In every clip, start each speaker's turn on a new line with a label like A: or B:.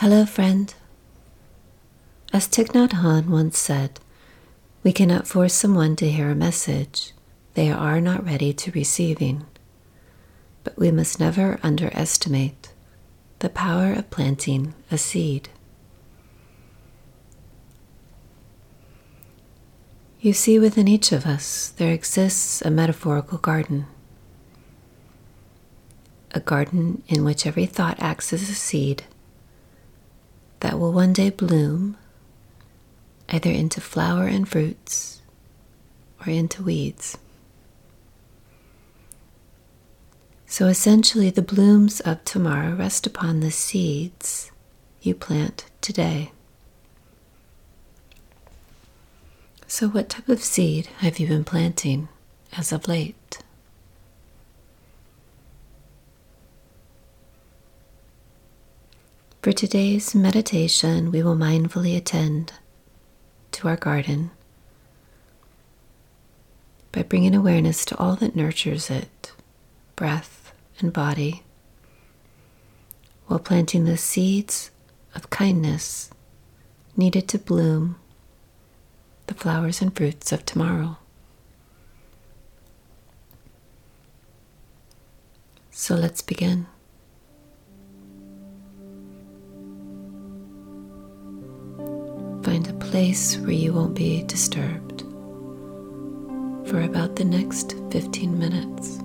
A: Hello, friend. As Thich Nhat Hanh once said, we cannot force someone to hear a message they are not ready to receiving, but we must never underestimate the power of planting a seed. You see, within each of us there exists a metaphorical garden, a garden in which every thought acts as a seed that will one day bloom either into flower and fruits or into weeds. So essentially, the blooms of tomorrow rest upon the seeds you plant today. So what type of seed have you been planting as of late? For today's meditation, we will mindfully attend to our garden by bringing awareness to all that nurtures it, breath and body, while planting the seeds of kindness needed to bloom the flowers and fruits of tomorrow. So let's begin. Find a place where you won't be disturbed for about the next 15 minutes.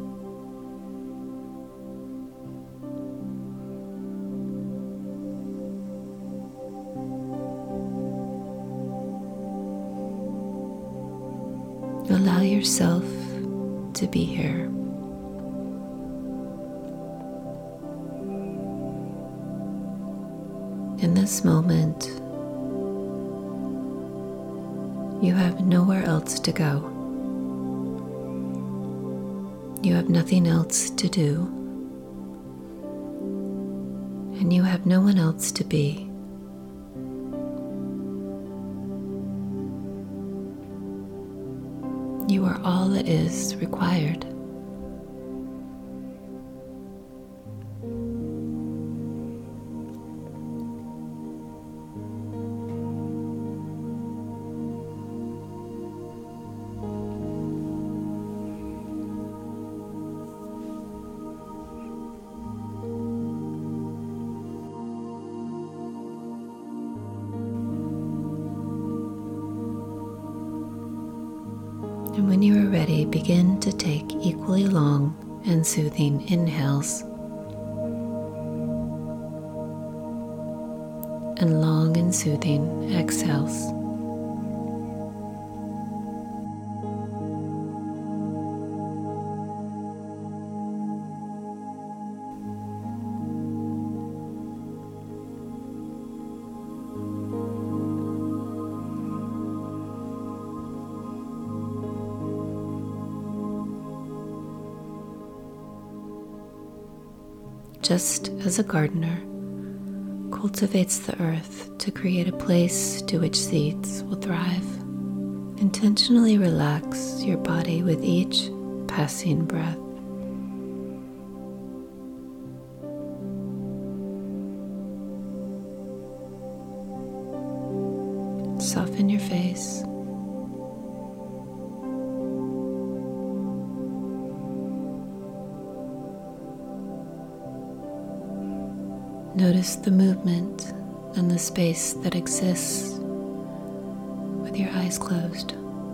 A: Allow yourself to be here. In this moment, you have nowhere else to go. You have nothing else to do, and you have no one else to be. You are all that is required. And when you are ready, begin to take equally long and soothing inhales and long and soothing exhales. Just as a gardener cultivates the earth to create a place to which seeds will thrive, intentionally relax your body with each passing breath. Soften your face. Notice the movement and the space that exists with your eyes closed.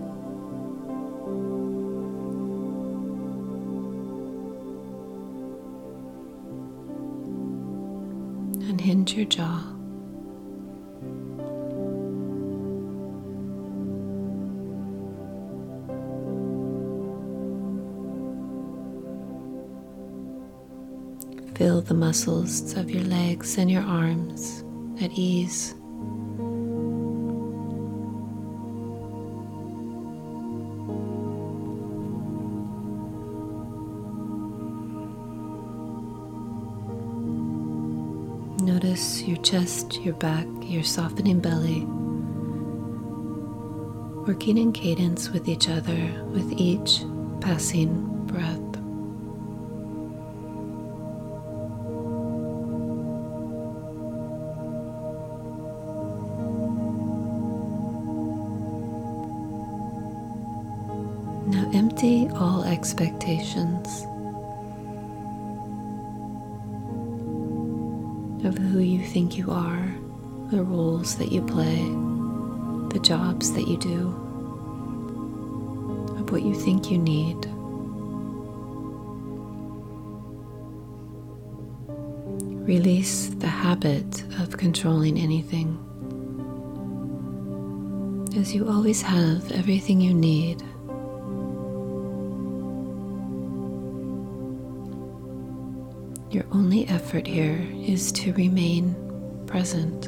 A: Unhinge your jaw. Feel the muscles of your legs and your arms at ease. Notice your chest, your back, your softening belly, working in cadence with each other with each passing breath. Empty all expectations of who you think you are, the roles that you play, the jobs that you do, of what you think you need. Release the habit of controlling anything, as you always have everything you need. Your only effort here is to remain present.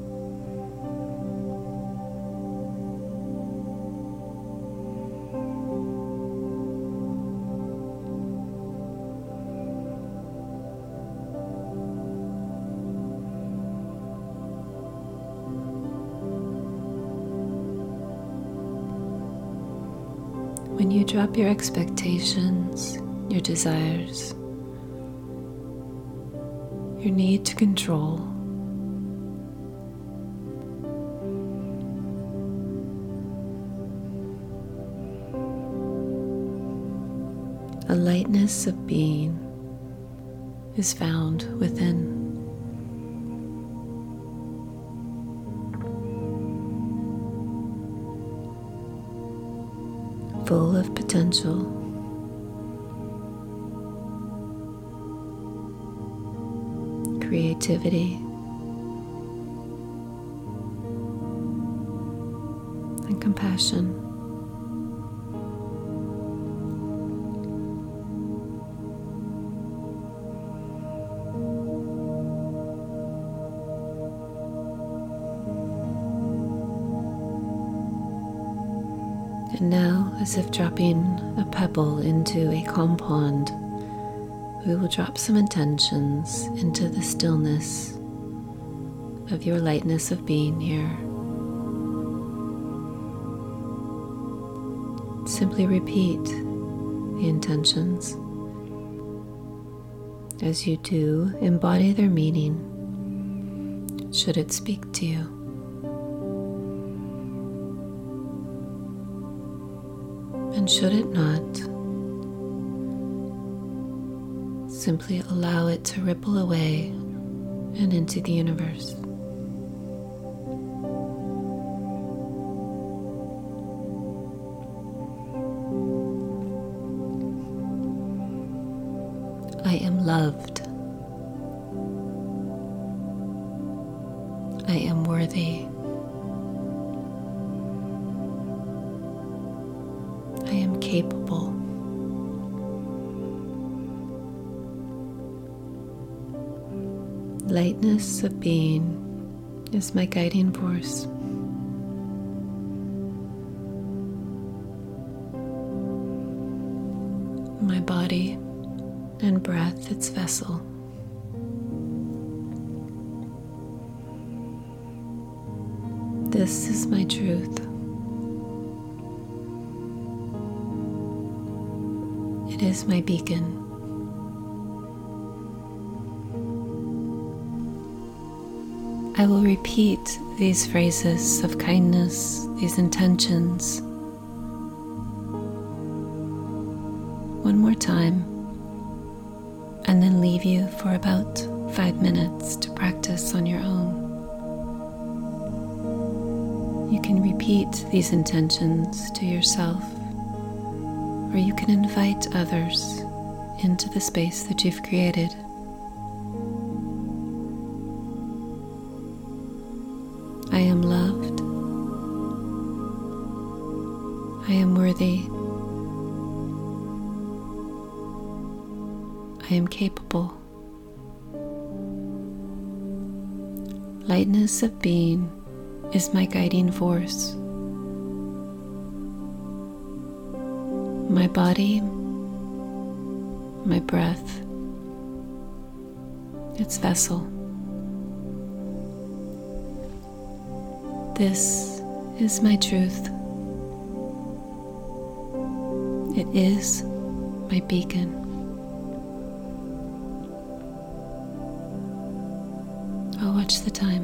A: When you drop your expectations, your desires, your need to control, a lightness of being is found within. Full of potential, creativity, and compassion. And now, as if dropping a pebble into a calm pond, we will drop some intentions into the stillness of your lightness of being here. Simply repeat the intentions. As you do, embody their meaning, should it speak to you. And should it not, simply allow it to ripple away and into the universe. I am loved. I am worthy. I am capable. Lightness of being is my guiding force. My body and breath its vessel. This is my truth. It is my beacon. I will repeat these phrases of kindness, these intentions, one more time, and then leave you for about 5 minutes to practice on your own. You can repeat these intentions to yourself, or you can invite others into the space that you've created. I am loved. I am worthy. I am capable. Lightness of being is my guiding force. My body, my breath, its vessel. This is my truth. It is my beacon. I'll watch the time.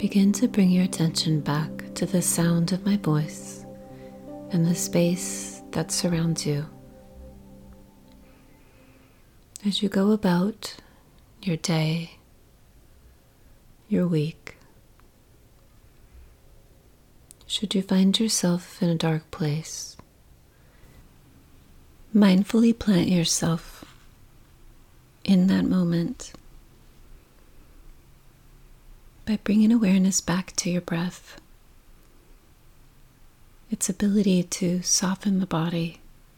A: begin to bring your attention back to the sound of my voice and the space that surrounds you. As you go about your day, your week, should you find yourself in a dark place, mindfully plant yourself in that moment by bringing awareness back to your breath, its ability to soften the body,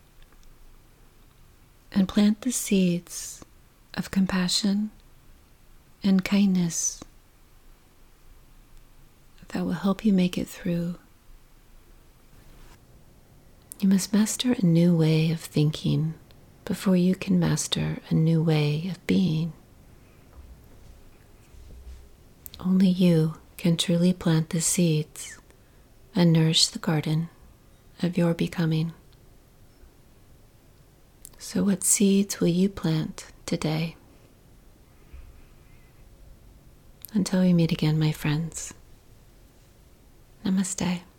A: and plant the seeds of compassion and kindness that will help you make it through. You must master a new way of thinking before you can master a new way of being. Only you can truly plant the seeds and nourish the garden of your becoming. So what seeds will you plant today? Until we meet again, my friends. Namaste.